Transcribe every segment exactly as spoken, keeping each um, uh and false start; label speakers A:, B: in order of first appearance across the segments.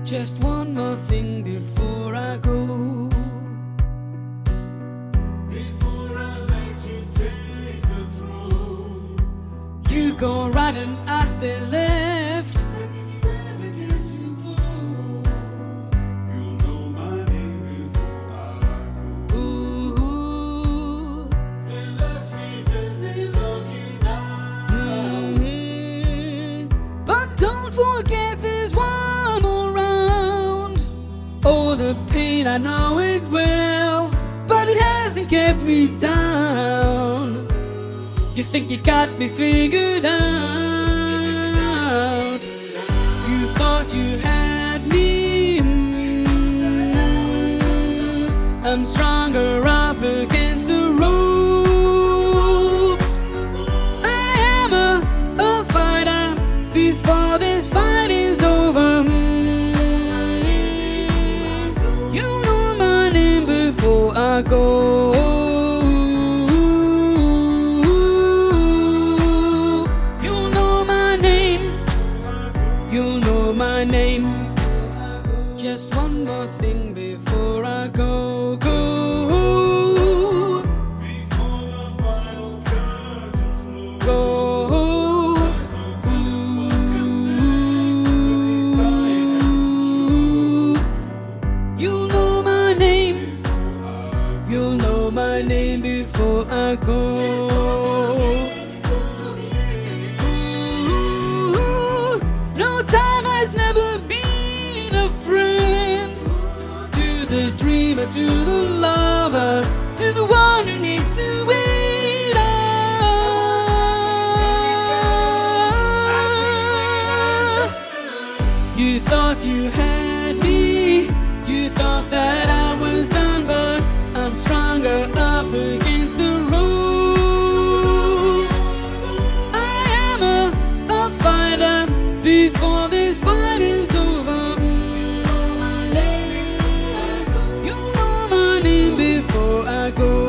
A: Just one more thing before I go.
B: Before I let you take the throne,
A: You go right and I stay left.
B: but if you ever get too close, you'll know my name before I go.
A: Ooh,
B: They left me, then they love you now.
A: mm, but don't forget there's one more round. Oh, the pain, I know it well, but it hasn't kept me down. You think you got me figured out. You thought you had me. mm, I'm stronger up against the ropes. I am a, a fighter before this fight is over. mm, You know my name before I go. You know my name. You know my name. Just one more thing before I go. Go.
B: Before the final curtain closes,
A: Go. You know my name. You know my name before I go. Ooh, no time has never been a friend. To the dreamer, to the lover, to the one who needs to wait on. You thought you had me. You thought that I was done, but I'm stronger up against the ropes. I am a, a fighter before this fight is over. Mm, You know my name before I go.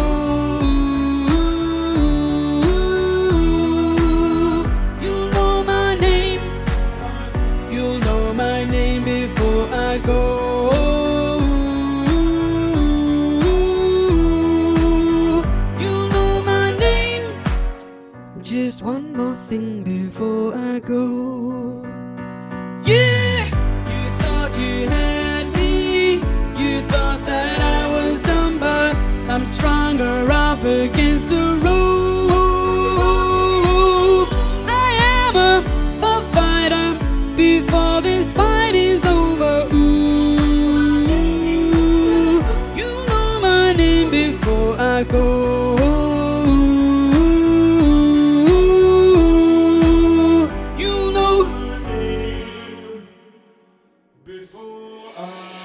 A: You know my name. You know my name before I go. You know my name. Just one more thing before I go. Yeah, you thought you had me. You thought that I was done, but I'm stronger up against the ropes. I am a, a fighter before this fight is over. Ooh, you know my name before I go. You know.
B: before I